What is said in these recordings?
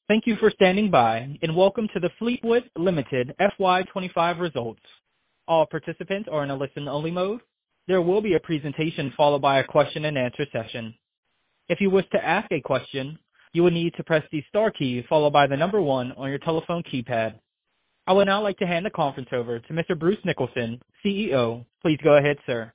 Thank you for standing by, and welcome to the Fleetwood Limited FY25 results. All participants are in a listen-only mode. There will be a presentation followed by a question-and-answer session. If you wish to ask a question, you will need to press the star key followed by the number 1 on your telephone keypad. I would now like to hand the conference over to Mr. Bruce Nicholson, CEO. Please go ahead, sir.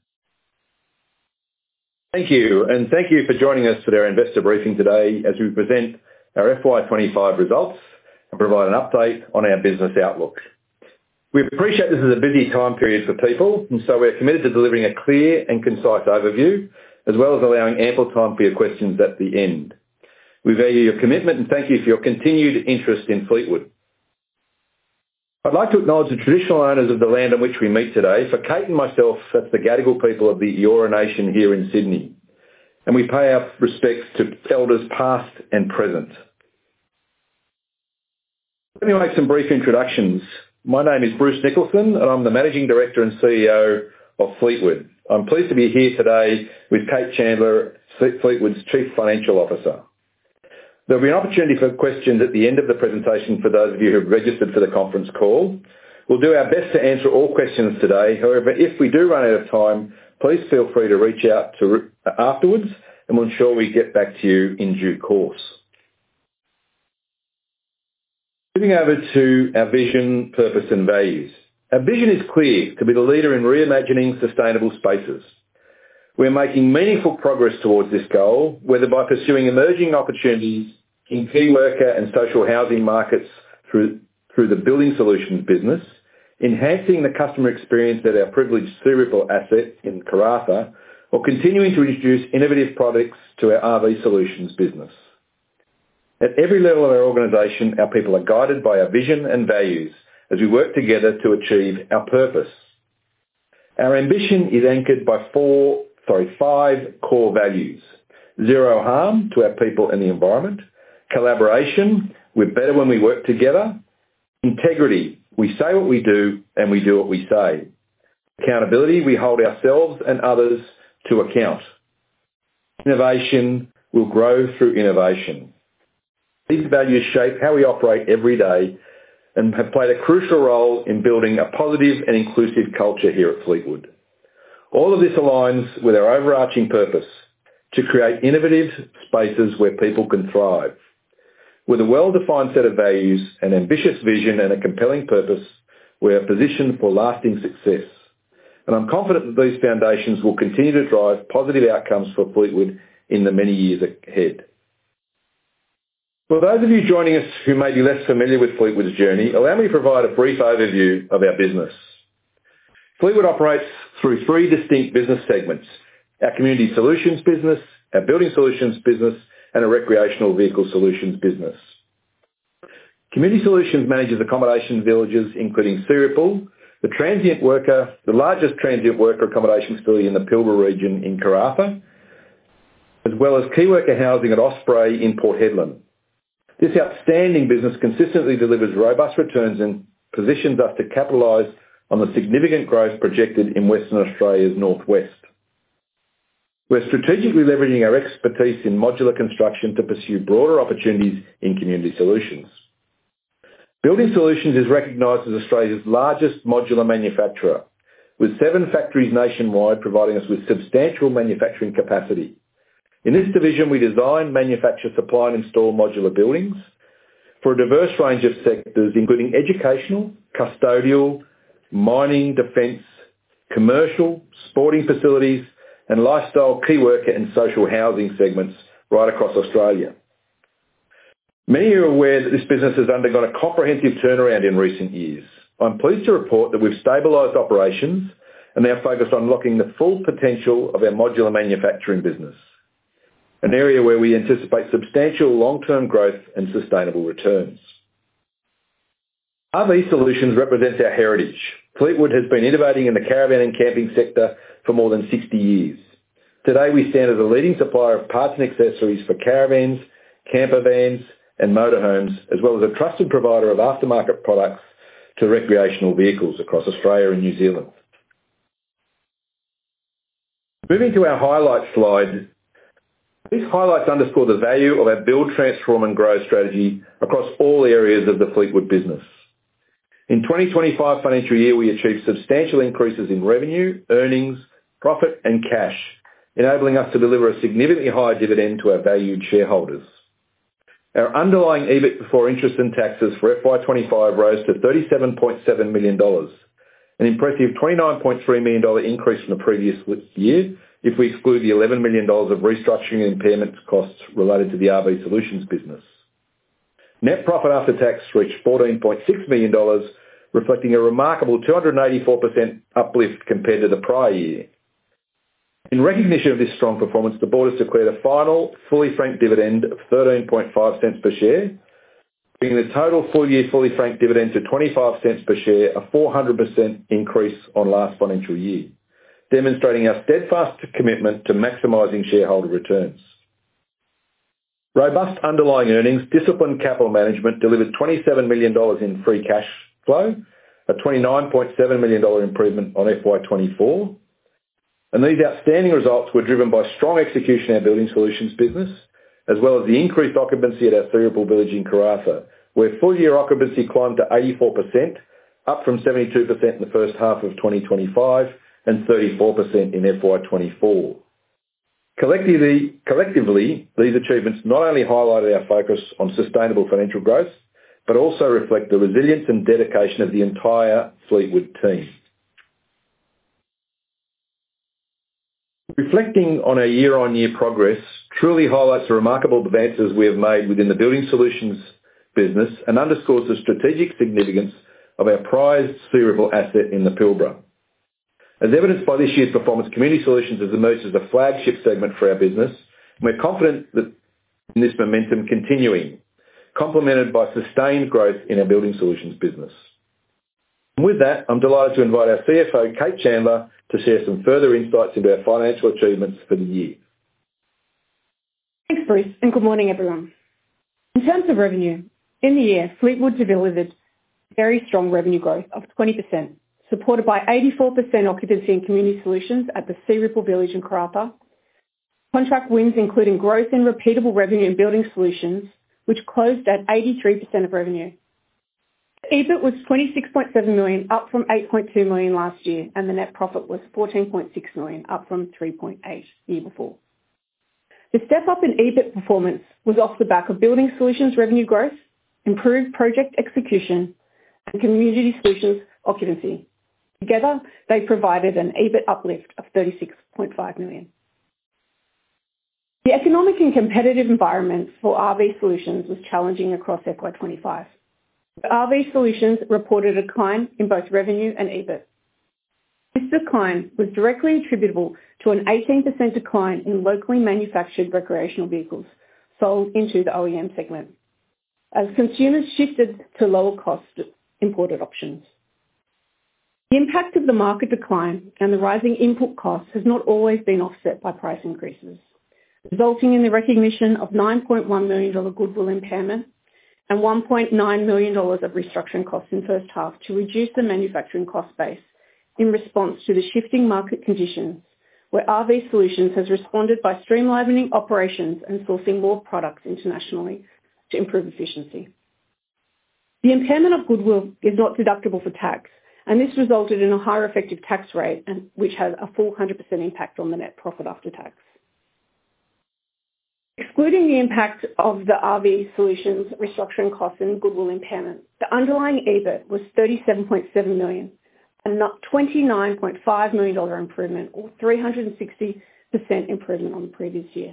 Thank you, and thank you for joining us for our investor briefing today as we present our FY25 results and provide an update on our business outlook. We appreciate this is a busy time period for people, and so we're committed to delivering a clear and concise overview, as well as allowing ample time for your questions at the end. We value your commitment and thank you for your continued interest in Fleetwood. I'd like to acknowledge the traditional owners of the land on which we meet today. For Kate and myself, that's the Gadigal people of the Eora Nation here in Sydney. And we pay our respects to elders past and present. Let me make some brief introductions. My name is Bruce Nicholson, and I'm the Managing Director and CEO of Fleetwood. I'm pleased to be here today with Kate Chandler, Fleetwood's Chief Financial Officer. There'll be an opportunity for questions at the end of the presentation for those of you who have registered for the conference call. We'll do our best to answer all questions today. However, if we do run out of time, please feel free to reach out afterwards, and we'll ensure we get back to you in due course. Moving over to our vision, purpose and values. Our vision is clear: to be the leader in reimagining sustainable spaces. We're making meaningful progress towards this goal, whether by pursuing emerging opportunities in key worker and social housing markets through the Building Solutions business, enhancing the customer experience at our privileged Searipple asset in Karratha, or continuing to introduce innovative products to our RV Solutions business. At every level of our organisation, our people are guided by our vision and values as we work together to achieve our purpose. Our ambition is anchored by 5 core values: zero harm to our people and the environment; collaboration, we're better when we work together; integrity, we say what we do and we do what we say; accountability, we hold ourselves and others to account; innovation, we'll grow through innovation. These values shape how we operate every day and have played a crucial role in building a positive and inclusive culture here at Fleetwood. All of this aligns with our overarching purpose: to create innovative spaces where people can thrive. With a well-defined set of values, an ambitious vision and a compelling purpose, we are positioned for lasting success. And I'm confident that these foundations will continue to drive positive outcomes for Fleetwood in the many years ahead. For those of you joining us who may be less familiar with Fleetwood's journey, allow me to provide a brief overview of our business. Fleetwood operates through 3 distinct business segments: our Community Solutions business, our Building Solutions business, and a Recreational Vehicle Solutions business. Community Solutions manages accommodation villages including Searipple, the largest transient worker accommodation facility in the Pilbara region in Karratha, as well as key worker housing at Osprey in Port Hedland. This outstanding business consistently delivers robust returns and positions us to capitalise on the significant growth projected in Western Australia's northwest. We're strategically leveraging our expertise in modular construction to pursue broader opportunities in Community Solutions. Building Solutions is recognised as Australia's largest modular manufacturer, with 7 factories nationwide providing us with substantial manufacturing capacity. In this division, we design, manufacture, supply and install modular buildings for a diverse range of sectors, including educational, custodial, mining, defence, commercial, sporting facilities and lifestyle key worker and social housing segments right across Australia. Many are aware that this business has undergone a comprehensive turnaround in recent years. I'm pleased to report that we've stabilised operations and now focused on unlocking the full potential of our modular manufacturing business, an area where we anticipate substantial long-term growth and sustainable returns. RV Solutions represents our heritage. Fleetwood has been innovating in the caravan and camping sector for more than 60 years. Today, we stand as a leading supplier of parts and accessories for caravans, camper vans and motorhomes, as well as a trusted provider of aftermarket products to recreational vehicles across Australia and New Zealand. Moving to our highlight slide, These highlights underscore the value of our build, transform and grow strategy across all areas of the Fleetwood business. In 2025 financial year, we achieved substantial increases in revenue, earnings, profit and cash, enabling us to deliver a significantly higher dividend to our valued shareholders. Our underlying EBIT before interest and taxes for FY25 rose to $37.7 million, an impressive $29.3 million increase from the previous year if we exclude the $11 million of restructuring and impairment costs related to the RV Solutions business. Net profit after tax reached $14.6 million, reflecting a remarkable 284% uplift compared to the prior year. In recognition of this strong performance, the board has declared a final fully franked dividend of 13.5 per share, bringing the total full-year fully franked dividend to 25 cents per share, a 400% increase on last financial year, demonstrating our steadfast commitment to maximising shareholder returns. Robust underlying earnings, disciplined capital management delivered $27 million in free cash flow, a $29.7 million improvement on FY24. And these outstanding results were driven by strong execution in our Building Solutions business, as well as the increased occupancy at our Searipple Village in Karratha, where full-year occupancy climbed to 84%, up from 72% in the first half of 2025 and 34% in FY24. Collectively, these achievements not only highlighted our focus on sustainable financial growth, but also reflect the resilience and dedication of the entire Fleetwood team. Reflecting on our year-on-year progress truly highlights the remarkable advances we have made within the Building Solutions business and underscores the strategic significance of our prized Searipple asset in the Pilbara. As evidenced by this year's performance, Community Solutions has emerged as a flagship segment for our business, and we're confident that in this momentum continuing, complemented by sustained growth in our Building Solutions business. And with that, I'm delighted to invite our CFO, Kate Chandler, to share some further insights into our financial achievements for the year. Thanks, Bruce, and good morning, everyone. In terms of revenue, in the year, Fleetwood delivered very strong revenue growth of 20%, supported by 84% occupancy in Community Solutions at the Searipple Village in Karratha, contract wins including growth in repeatable revenue in Building Solutions, which closed at 83% of revenue. EBIT was $26.7 million, up from $8.2 million last year, and the net profit was $14.6 million, up from $3.8 million the year before. The step-up in EBIT performance was off the back of Building Solutions revenue growth, improved project execution, and Community Solutions occupancy. Together, they provided an EBIT uplift of $36.5 million. The economic and competitive environment for RV Solutions was challenging across FY25. RV Solutions reported a decline in both revenue and EBIT. This decline was directly attributable to an 18% decline in locally manufactured recreational vehicles sold into the OEM segment, as consumers shifted to lower-cost imported options. The impact of the market decline and the rising input costs has not always been offset by price increases, resulting in the recognition of $9.1 million goodwill impairment and $1.9 million of restructuring costs in the first half to reduce the manufacturing cost base in response to the shifting market conditions, where RV Solutions has responded by streamlining operations and sourcing more products internationally to improve efficiency. The impairment of goodwill is not deductible for tax, and this resulted in a higher effective tax rate, which has a full 100% impact on the net profit after tax. Excluding the impact of the RV Solutions restructuring costs and goodwill impairment, the underlying EBIT was $37.7 million, a $29.5 million improvement, or 360% improvement on the previous year.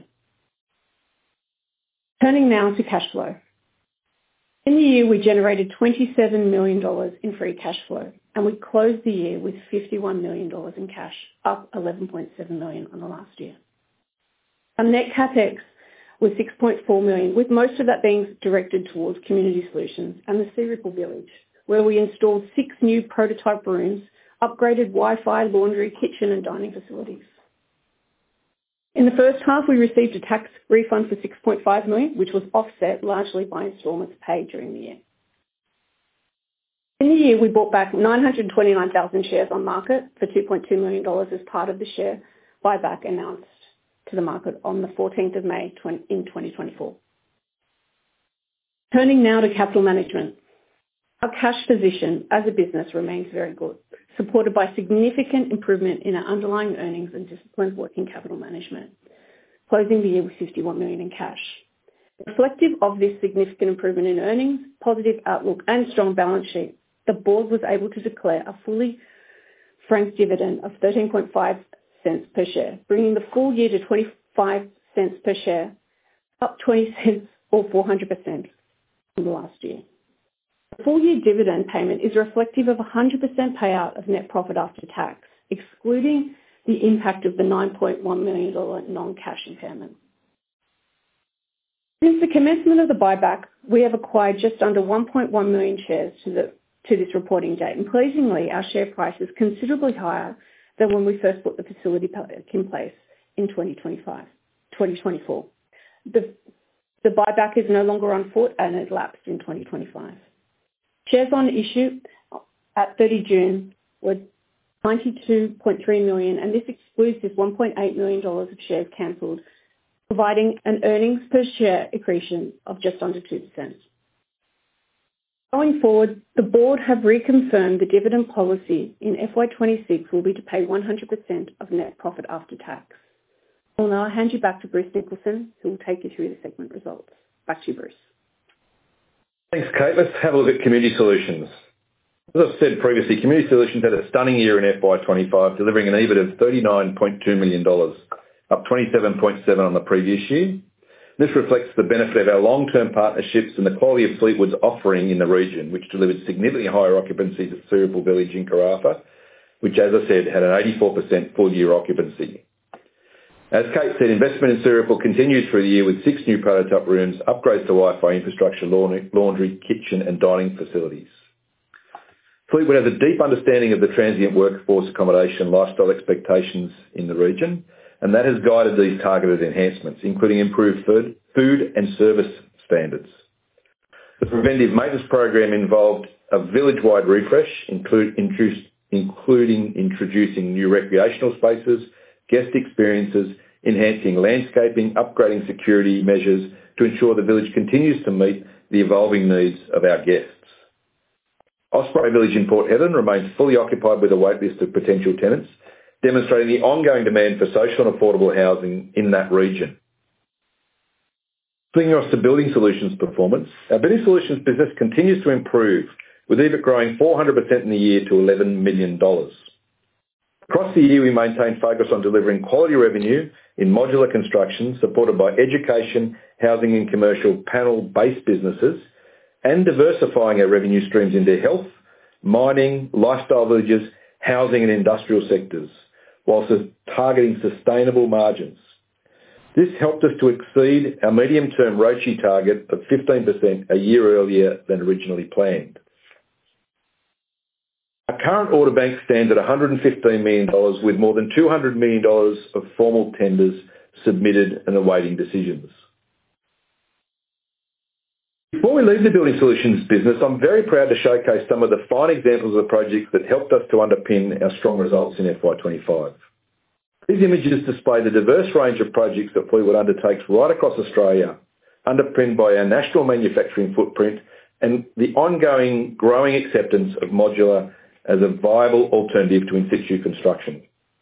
Turning now to cash flow. In the year, we generated $27 million in free cash flow, and we closed the year with $51 million in cash, up $11.7 million on the last year. Our net CapEx was $6.4 million, with most of that being directed towards Community Solutions and the Searipple Village, where we installed 6 new prototype rooms, upgraded Wi-Fi, laundry, kitchen and dining facilities. In the first half, we received a tax refund for $6.5 million, which was offset largely by instalments paid during the year. In the year, we bought back 929,000 shares on market for $2.2 million as part of the share buyback announced to the market on the 14th of May in 2024. Turning now to capital management. Our cash position as a business remains very good, supported by significant improvement in our underlying earnings and disciplined working capital management, closing the year with 51 million in cash. Reflective of this significant improvement in earnings, positive outlook and strong balance sheet, the board was able to declare a fully franked dividend of 13.5 cents per share, bringing the full year to 25 cents per share, up 20 cents or 400% from the last year. The full year dividend payment is reflective of 100% payout of net profit after tax, excluding the impact of the $9.1 million non-cash impairment. Since the commencement of the buyback, we have acquired just under 1.1 million shares to this reporting date, and pleasingly, our share price is considerably higher than when we first put the facility in place in 2024. The buyback is no longer on foot and it lapsed in 2025. Shares on issue at 30 June were 92.3 million, and this excludes this $1.8 million of shares cancelled, providing an earnings per share accretion of just under 2%. Going forward, the board have reconfirmed the dividend policy in FY26 will be to pay 100% of net profit after tax. I'll now hand you back to Bruce Nicholson, who will take you through the segment results. Back to you, Bruce. Thanks, Kate. Let's have a look at Community Solutions. As I've said previously, Community Solutions had a stunning year in FY25, delivering an EBIT of $39.2 million, up 27.7% on the previous year. This reflects the benefit of our long-term partnerships and the quality of Fleetwood's offering in the region, which delivered significantly higher occupancies at Searipple Village in Karratha, which, as I said, had an 84% full-year occupancy. As Kate said, investment in Searipple continued through the year with 6 new prototype rooms, upgrades to Wi-Fi infrastructure, laundry, kitchen and dining facilities. Fleetwood has a deep understanding of the transient workforce accommodation lifestyle expectations in the region, and that has guided these targeted enhancements, including improved food and service standards. The preventive maintenance program involved a village-wide refresh, including introducing new recreational spaces, guest experiences, enhancing landscaping, upgrading security measures to ensure the village continues to meet the evolving needs of our guests. Osprey Village in Port Hedland remains fully occupied with a waitlist of potential tenants, demonstrating the ongoing demand for social and affordable housing in that region. Bringing us to Building Solutions performance, our Building Solutions business continues to improve, with EBIT growing 400% in the year to $11 million. Across the year, we maintained focus on delivering quality revenue in modular construction, supported by education, housing and commercial panel-based businesses, and diversifying our revenue streams into health, mining, lifestyle villages, housing and industrial sectors, whilst targeting sustainable margins. This helped us to exceed our medium-term ROCE target of 15% a year earlier than originally planned. Our current order bank stands at $115 million, with more than $200 million of formal tenders submitted and awaiting decisions. Before we leave the Building Solutions business, I'm very proud to showcase some of the fine examples of the projects that helped us to underpin our strong results in FY25. These images display the diverse range of projects that Fleetwood undertakes right across Australia, underpinned by our national manufacturing footprint and the ongoing growing acceptance of modular as a viable alternative to in-situ construction.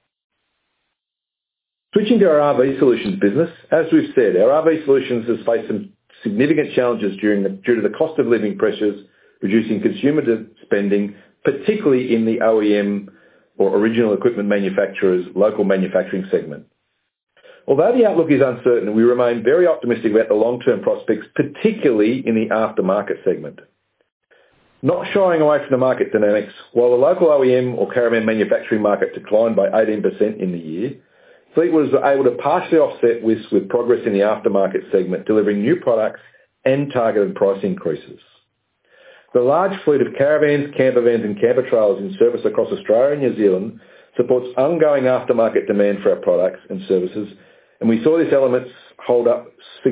Switching to our RV Solutions business, as we've said, our RV Solutions has faced some significant challenges due to the cost of living pressures, reducing consumer spending, particularly in the OEM or original equipment manufacturers' local manufacturing segment. Although the outlook is uncertain, we remain very optimistic about the long-term prospects, particularly in the aftermarket segment. Not shying away from the market dynamics, while the local OEM or caravan manufacturing market declined by 18% in the year, Fleetwood was able to partially offset with progress in the aftermarket segment, delivering new products and targeted price increases. The large fleet of caravans, camper vans and camper trailers in service across Australia and New Zealand supports ongoing aftermarket demand for our products and services, and we saw this element hold up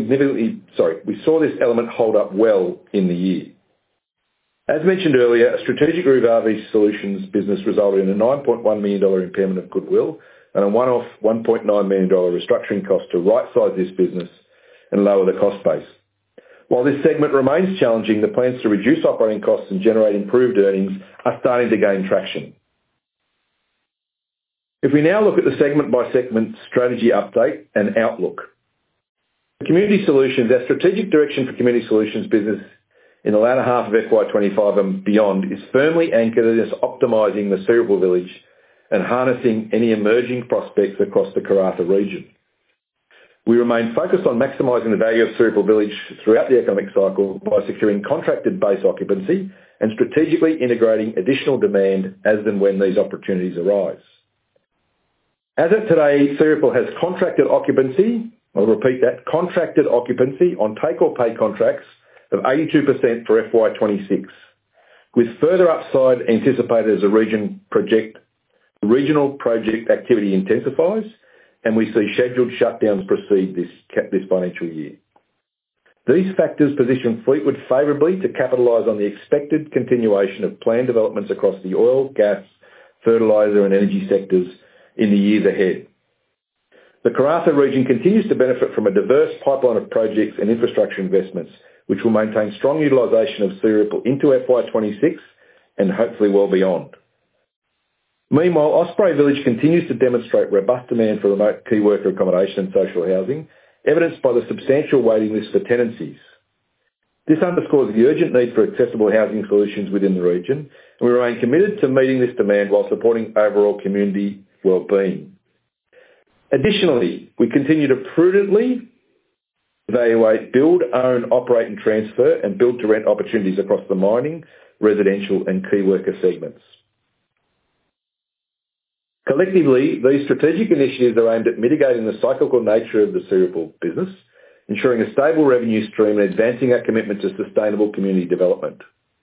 well in the year. As mentioned earlier, a strategic review of RV Solutions business resulted in a $9.1 million impairment of goodwill and a one-off $1.9 million restructuring cost to right-size this business and lower the cost base. While this segment remains challenging, the plans to reduce operating costs and generate improved earnings are starting to gain traction. If we now look at the segment-by-segment strategy update and outlook. For Community Solutions, our strategic direction for Community Solutions business in the latter half of FY25 and beyond is firmly anchored in optimising the Searipple Village and harnessing any emerging prospects across the Karratha region. We remain focused on maximising the value of Searipple Village throughout the economic cycle by securing contracted base occupancy and strategically integrating additional demand as and when these opportunities arise. As of today, Searipple has contracted occupancy, I'll repeat that, contracted occupancy on take-or-pay contracts of 82% for FY26, with further upside anticipated as the regional project activity intensifies and we see scheduled shutdowns proceed this financial year. These factors position Fleetwood favourably to capitalise on the expected continuation of planned developments across the oil, gas, fertiliser and energy sectors in the years ahead. The Karratha region continues to benefit from a diverse pipeline of projects and infrastructure investments, which will maintain strong utilisation of Searipple into FY26 and hopefully well beyond. Meanwhile, Osprey Village continues to demonstrate robust demand for remote key worker accommodation and social housing, evidenced by the substantial waiting list for tenancies. This underscores the urgent need for accessible housing solutions within the region, and we remain committed to meeting this demand while supporting overall community well-being. Additionally, we continue to prudently evaluate build, own, operate and transfer and build-to-rent opportunities across the mining, residential and key worker segments. Collectively, these strategic initiatives are aimed at mitigating the cyclical nature of the Searipple business, ensuring a stable revenue stream and advancing our commitment to sustainable community development.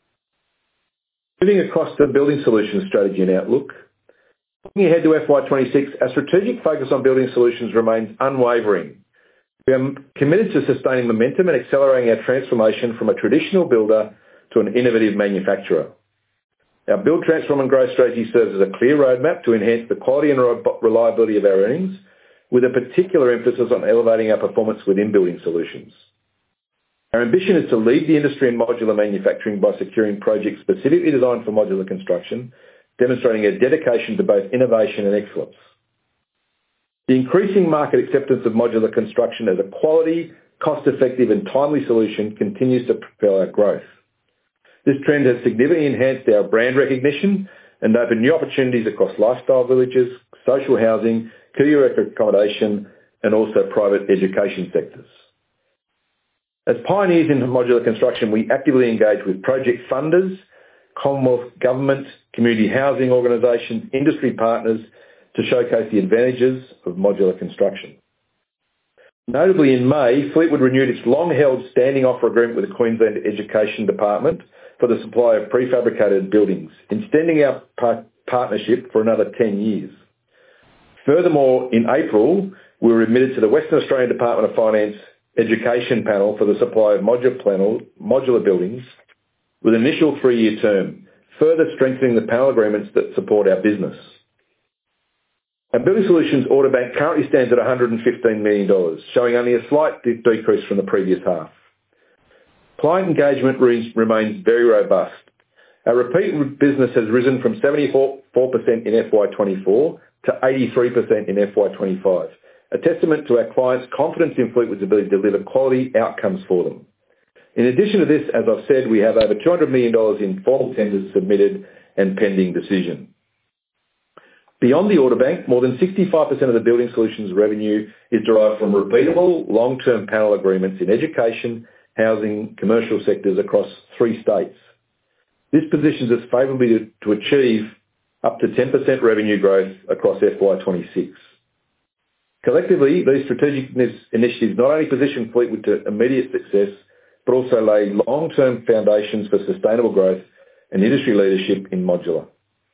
Moving across to Building Solutions strategy and outlook. Looking ahead to FY26, our strategic focus on Building Solutions remains unwavering. We are committed to sustaining momentum and accelerating our transformation from a traditional builder to an innovative manufacturer. Our Build, Transform and Grow strategy serves as a clear roadmap to enhance the quality and reliability of our earnings, with a particular emphasis on elevating our performance within Building Solutions. Our ambition is to lead the industry in modular manufacturing by securing projects specifically designed for modular construction, demonstrating a dedication to both innovation and excellence. The increasing market acceptance of modular construction as a quality, cost-effective and timely solution continues to propel our growth. This trend has significantly enhanced our brand recognition and opened new opportunities across lifestyle villages, social housing, key worker accommodation and also private education sectors. As pioneers in modular construction, we actively engage with project funders, Commonwealth Government, community housing organisations, industry partners to showcase the advantages of modular construction. Notably in May, Fleetwood renewed its long-held standing offer agreement with the Queensland Education Department for the supply of prefabricated buildings, extending our partnership for another 10 years. Furthermore, in April, we were admitted to the Western Australian Department of Finance Education Panel for the supply of modular buildings with an initial 3-year term, further strengthening the panel agreements that support our business. Our Building Solutions order bank currently stands at $115 million, showing only a slight decrease from the previous half. Client engagement remains very robust. Our repeat business has risen from 74% in FY24 to 83% in FY25, a testament to our clients' confidence in Fleetwood's ability to deliver quality outcomes for them. In addition to this, as I've said, we have over $200 million in formal tenders submitted and pending decision. Beyond the order bank, more than 65% of the Building Solutions revenue is derived from repeatable long-term panel agreements in education, housing, commercial sectors across 3 states. This positions us favourably to achieve up to 10% revenue growth across FY26. Collectively, these strategic initiatives not only position Fleetwood to immediate success, but also lay long-term foundations for sustainable growth and industry leadership in modular.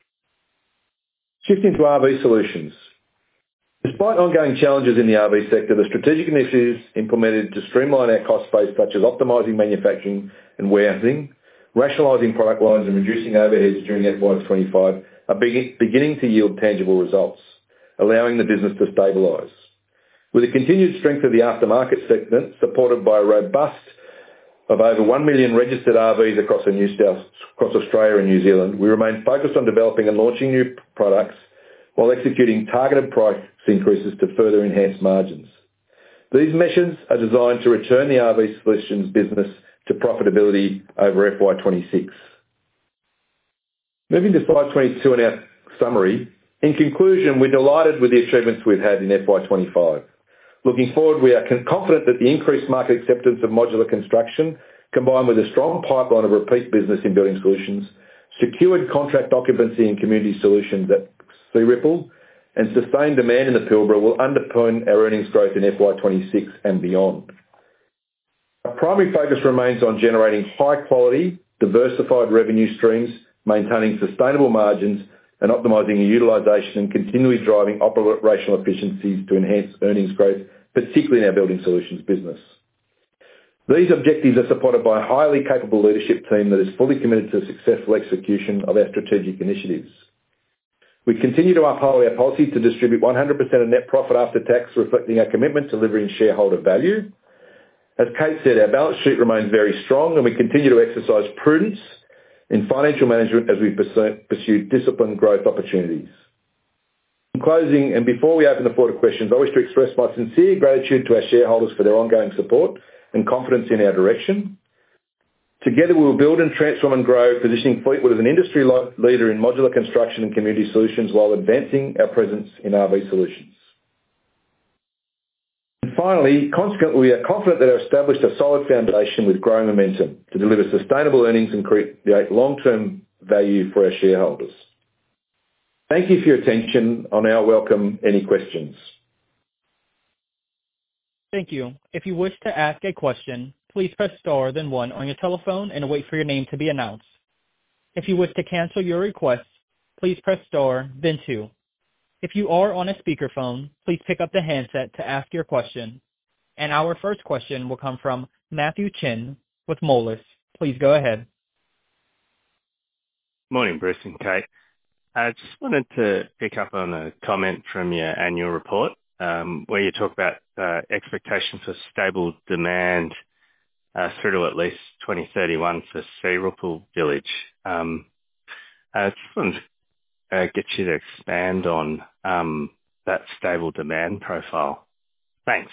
Shifting to RV Solutions. Despite ongoing challenges in the RV sector, the strategic initiatives implemented to streamline our cost base, such as optimising manufacturing and warehousing, rationalising product lines and reducing overheads during FY25, are beginning to yield tangible results. allowing the business to stabilise. With the continued strength of the aftermarket segment, supported by a robust of over 1 million registered RVs across Australia and New Zealand, we remain focused on developing and launching new products while executing targeted price increases to further enhance margins. These measures are designed to return the RV Solutions business to profitability over FY26. Moving to slide 22 in our summary, in conclusion, we're delighted with the achievements we've had in FY25. Looking forward, we are confident that the increased market acceptance of modular construction, combined with a strong pipeline of repeat business in Building Solutions, secured contract occupancy in Community Solutions at Searipple, and sustained demand in the Pilbara will underpin our earnings growth in FY26 and beyond. Our primary focus remains on generating high-quality, diversified revenue streams, maintaining sustainable margins, and optimising the utilisation and continually driving operational efficiencies to enhance earnings growth, particularly in our Building Solutions business. These objectives are supported by a highly capable leadership team that is fully committed to the successful execution of our strategic initiatives. We continue to uphold our policy to distribute 100% of net profit after tax, reflecting our commitment to delivering shareholder value. As Kate said, our balance sheet remains very strong, and we continue to exercise prudence in financial management as we pursue disciplined growth opportunities. In closing, and before we open the floor to questions, I wish to express my sincere gratitude to our shareholders for their ongoing support and confidence in our direction. Together, we will build and transform and grow, positioning Fleetwood as an industry leader in modular construction and Community Solutions while advancing our presence in RV Solutions. And finally, consequently, we are confident that we have established a solid foundation with growing momentum to deliver sustainable earnings and create long-term value for our shareholders. Thank you for your attention. I'll now welcome any questions. Thank you. If you wish to ask a question, please press star then one on your telephone and wait for your name to be announced. If you wish to cancel your request, please press star then two. If you are on a speakerphone, please pick up the handset to ask your question. And our first question will come from Matthew Chen with Moelis. Please go ahead. Morning, Bruce and Kate. I just wanted to pick up on a comment from your annual report where you talk about expectations for stable demand through to at least 2031 for Searipple Village. I just wanted to get you to expand on that stable demand profile. Thanks.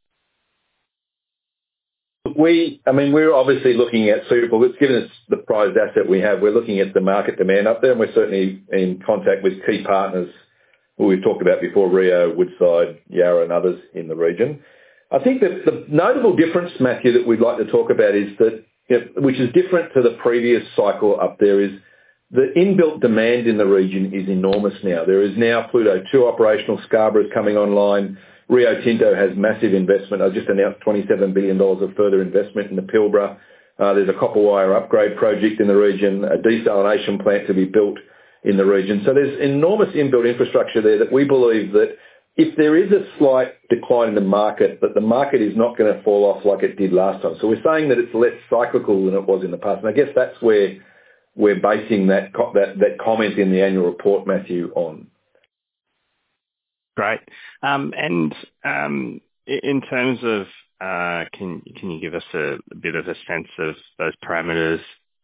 We're obviously looking at Searipple. It's given us the prized asset we have. We're looking at the market demand up there, and we're certainly in contact with key partners who we've talked about before, Rio, Woodside, Yarra and others in the region. I think that the notable difference, Matthew, that we'd like to talk about is that, which is different to the previous cycle up there, is the inbuilt demand in the region is enormous now. There is now Pluto 2 operational, Scarborough's coming online. Rio Tinto has massive investment. I just announced $27 billion of further investment in the Pilbara. There's a copper wire upgrade project in the region, a desalination plant to be built in the region. So there's enormous inbuilt infrastructure there that we believe that if there is a slight decline in the market, that the market is not going to fall off like it did last time. So we're saying that it's less cyclical than it was in the past. And I guess that's where we're basing that comment in the annual report, Matthew, on. Great. And in terms of, can you give us a bit of a sense of those parameters,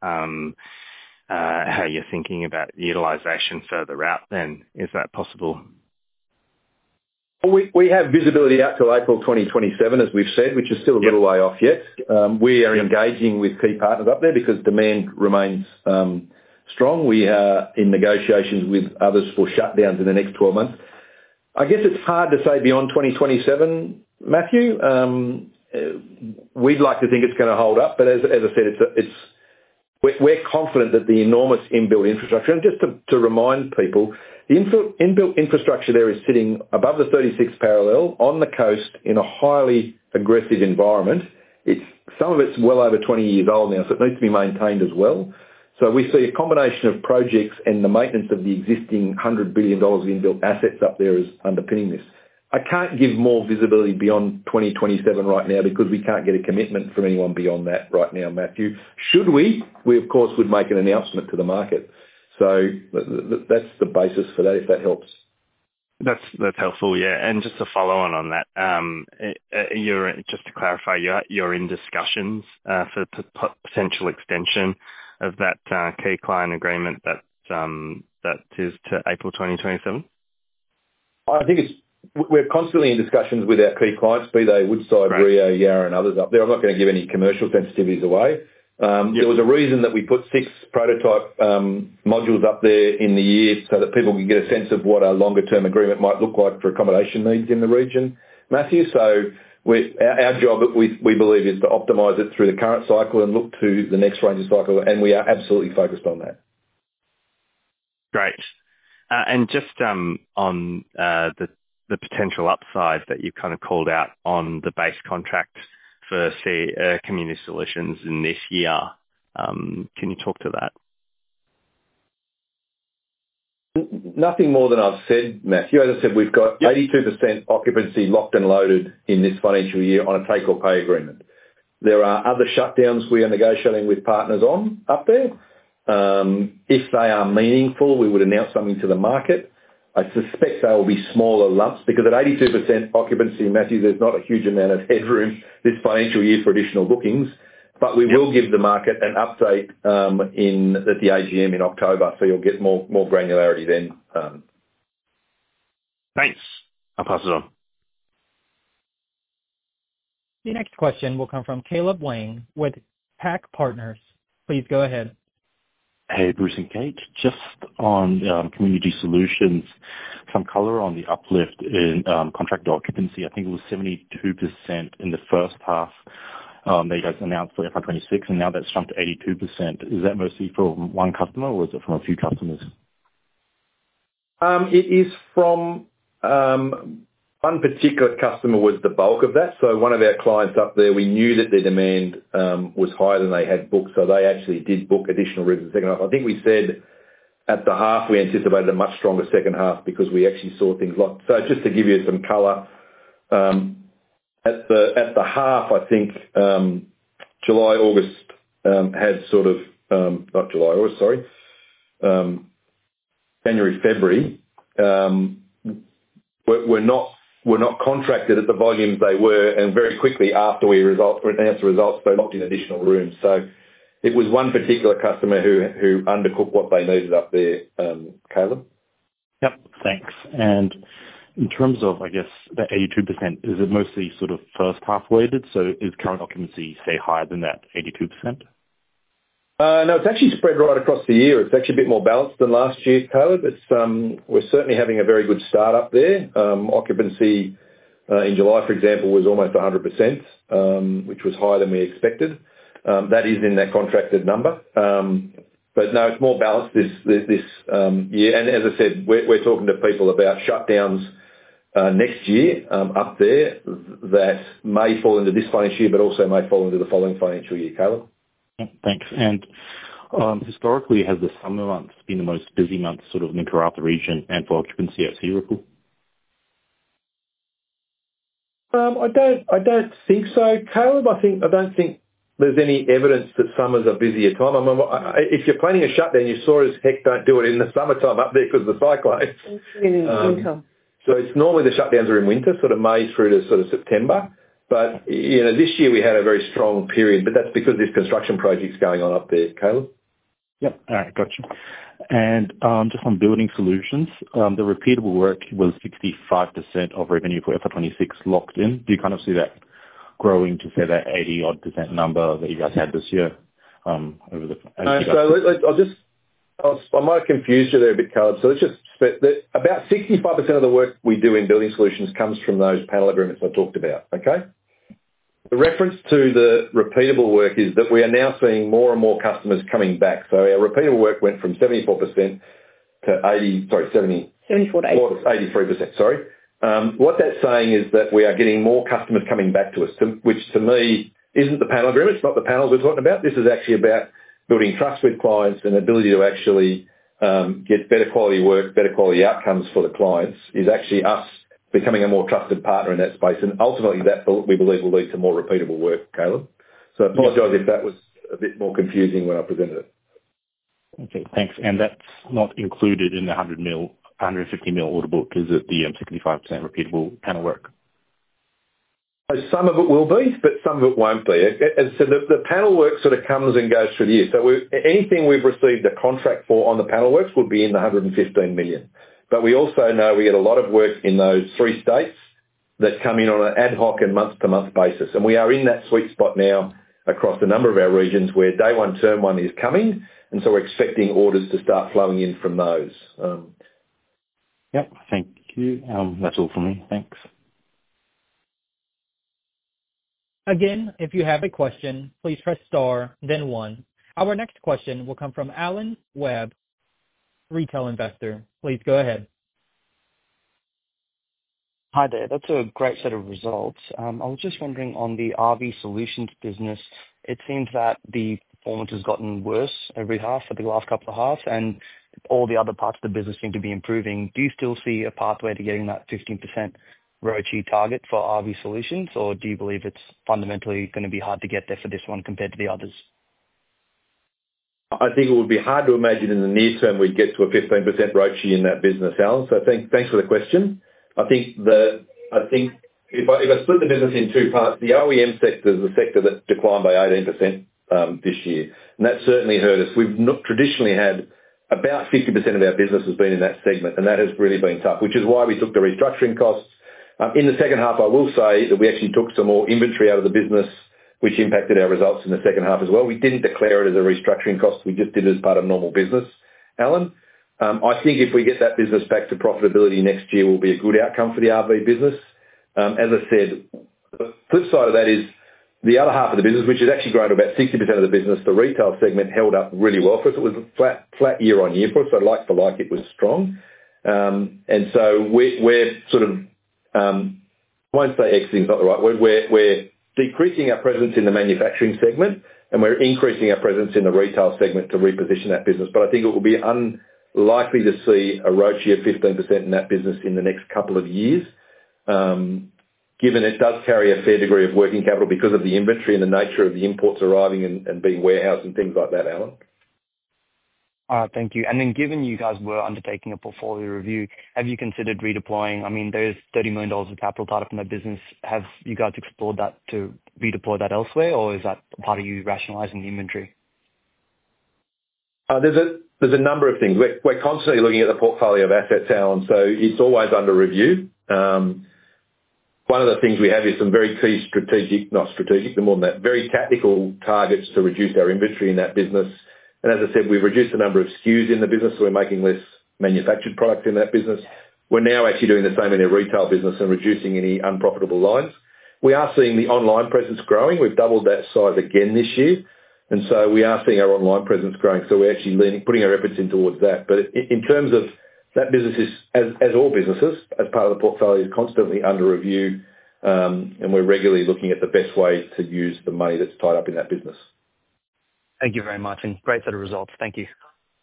how you're thinking about utilisation further out then? Is that possible? We have visibility out till April 2027, as we've said, which is still a little way off yet. We are engaging with key partners up there because demand remains strong. We are in negotiations with others for shutdowns in the next 12 months. I guess it's hard to say beyond 2027, Matthew. We'd like to think it's going to hold up, but as I said, we're confident that the enormous inbuilt infrastructure, and just to remind people, the inbuilt infrastructure there is sitting above the 36th parallel on the coast in a highly aggressive environment. Some of it's well over 20 years old now, so it needs to be maintained as well. So we see a combination of projects and the maintenance of the existing $100 billion of inbuilt assets up there as underpinning this. I can't give more visibility beyond 2027 right now because we can't get a commitment from anyone beyond that right now, Matthew. Should we of course would make an announcement to the market. So that's the basis for that, if that helps. That's helpful, yeah. And just to follow on that, just to clarify, you're in discussions for potential extension of that key client agreement that is to April 2027? I think we're constantly in discussions with our key clients, be they Woodside, Rio, Yarra, and others up there. I'm not going to give any commercial sensitivities away. There was a reason that we put 6 prototype modules up there in the year so that people can get a sense of what a longer-term agreement might look like for accommodation needs in the region, Matthew. So our job, we believe, is to optimise it through the current cycle and look to the next range of cycle, and we are absolutely focused on that. Great. And just on the potential upside that you kind of called out on the base contract for Community Solutions in this year, can you talk to that? Nothing more than I've said, Matthew. As I said, we've got 82% occupancy locked and loaded in this financial year on a take-or-pay agreement. There are other shutdowns we are negotiating with partners on up there. If they are meaningful, we would announce something to the market. I suspect they will be smaller lumps because at 82% occupancy, Matthew, there's not a huge amount of headroom this financial year for additional bookings. But we will give the market an update at the AGM in October, so you'll get more granularity then. Thanks. I'll pass it on. The next question will come from Caleb Wang with PAC Partners. Please go ahead. Hey, Bruce and Kate. Just on Community Solutions, some colour on the uplift in contract occupancy. I think it was 72% in the first half that you guys announced for FY26, and now that's jumped to 82%. Is that mostly from one customer, or is it from a few customers? It is from one particular customer was the bulk of that. So one of our clients up there, we knew that their demand was higher than they had booked, so they actually did book additional rooms in the second half. I think we said at the half we anticipated a much stronger second half because we actually saw things like... So just to give you some colour, at the half, I think July, August had sort of not July, August, sorry, January, February were not contracted at the volumes they were, and very quickly after we announced the results, they locked in additional rooms. So it was one particular customer who undercooked what they needed up there, Caleb. Yep, thanks. And in terms of, I guess, that 82%, is it mostly sort of first half weighted? So is current occupancy, say, higher than that 82%? No, it's actually spread right across the year. It's actually a bit more balanced than last year, Caleb. We're certainly having a very good start up there. Occupancy in July, for example, was almost 100%, which was higher than we expected. That is in that contracted number. But no, it's more balanced this year. And as I said, we're talking to people about shutdowns next year up there that may fall into this financial year, but also may fall into the following financial year, Caleb. Thanks. And historically, has the summer months been the most busy months sort of in the Karratha region and for occupancy at Searipple? I don't think so, Caleb. I don't think there's any evidence that summer's a busier time. I mean, if you're planning a shutdown, you saw as heck don't do it in the summertime up there because of the cyclones. In winter. So it's normally the shutdowns are in winter, sort of May through to sort of September. But, this year we had a very strong period, but that's because there's construction projects going on up there, Caleb. Yep. All right, gotcha. And just on Building Solutions, the repeatable work was 65% of revenue for FY26 locked in. Do you kind of see that growing to, say, that 80-odd% number that you guys had this year over the... I might have confused you there a bit, Caleb. So let's just... About 65% of the work we do in Building Solutions comes from those panel agreements I talked about, okay? The reference to the repeatable work is that we are now seeing more and more customers coming back. So our repeatable work went from 74% to 74 to 83%, sorry. What that's saying is that we are getting more customers coming back to us, which to me isn't the panel agreement. It's not the panels we're talking about. This is actually about building trust with clients and ability to actually get better quality work, better quality outcomes for the clients, is actually us becoming a more trusted partner in that space. And ultimately that we believe will lead to more repeatable work, Caleb. So I apologise if that was a bit more confusing when I presented it. Okay, thanks. And that's not included in the 100 mil 150 million order book, is it the 65% repeatable panel work? Some of it will be, but some of it won't be. As I said, the panel work sort of comes and goes through the year. So anything we've received a contract for on the panel works would be in the 115 million. But we also know we get a lot of work in those 3 states that come in on an ad hoc and month-to-month basis. And we are in that sweet spot now across a number of our regions where day one, term one is coming, and so we're expecting orders to start flowing in from those. Yep, thank you. That's all from me. Thanks. Again, if you have a question, please press star, then 1. Our next question will come from Alan Webb, retail investor. Please go ahead. Hi there. That's a great set of results. I was just wondering on the RV Solutions business, it seems that the performance has gotten worse every half for the last couple of halves, and all the other parts of the business seem to be improving. Do you still see a pathway to getting that 15% ROCE target for RV Solutions, or do you believe it's fundamentally going to be hard to get there for this one compared to the others? I think it would be hard to imagine in the near term we'd get to a 15% ROCE in that business, Alan. So thanks for the question. I think if I split the business in 2 parts, the OEM sector is the sector that declined by 18% this year, and that certainly hurt us. We've not traditionally had about 50% of our business has been in that segment, and that has really been tough, which is why we took the restructuring costs. In the second half, I will say that we actually took some more inventory out of the business, which impacted our results in the second half as well. We didn't declare it as a restructuring cost. We just did it as part of normal business, Alan. I think if we get that business back to profitability next year will be a good outcome for the RV business. As I said, the flip side of that is the other half of the business, which has actually grown to about 60% of the business, the retail segment held up really well for us. It was flat year on year for us, so like for like it was strong. And so we're sort of, I won't say exiting is not the right word, we're decreasing our presence in the manufacturing segment and we're increasing our presence in the retail segment to reposition that business. But I think it will be unlikely to see a ROCE of 15% in that business in the next couple of years, given it does carry a fair degree of working capital because of the inventory and the nature of the imports arriving and being warehoused and things like that, Alan. Thank you. And then given you guys were undertaking a portfolio review, have you considered redeploying? I mean, there's $30 million of capital tied up in that business. Have you guys explored that to redeploy that elsewhere, or is that part of you rationalizing the inventory? There's a number of things. We're constantly looking at the portfolio of assets, Alan, so it's always under review. One of the things we have is some very key very tactical targets to reduce our inventory in that business. And as I said, we've reduced the number of SKUs in the business, so we're making less manufactured product in that business. We're now actually doing the same in our retail business and reducing any unprofitable lines. We are seeing the online presence growing. We've doubled that size again this year. And so we are seeing our online presence growing. So we're actually putting our efforts in towards that. But in terms of that business is, as all businesses, as part of the portfolio, is constantly under review. And we're regularly looking at the best way to use the money that's tied up in that business. Thank you very much, and great set of results. Thank you.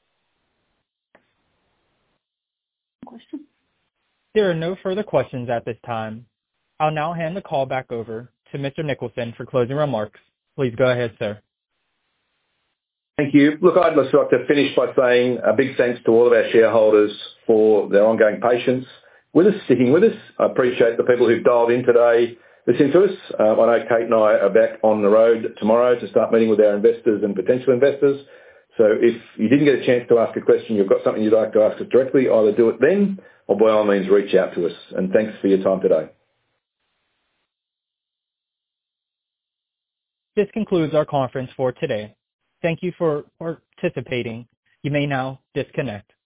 Question? There are no further questions at this time. I'll now hand the call back over to Mr. Nicholson for closing remarks. Please go ahead, sir. Thank you. Look, I'd just like to finish by saying a big thanks to all of our shareholders for their ongoing patience with us, sticking with us. I appreciate the people who've dialed in today listening to us. I know Kate and I are back on the road tomorrow to start meeting with our investors and potential investors. So if you didn't get a chance to ask a question, you've got something you'd like to ask us directly, either do it then or by all means reach out to us. And thanks for your time today. This concludes our conference for today. Thank you for participating. You may now disconnect.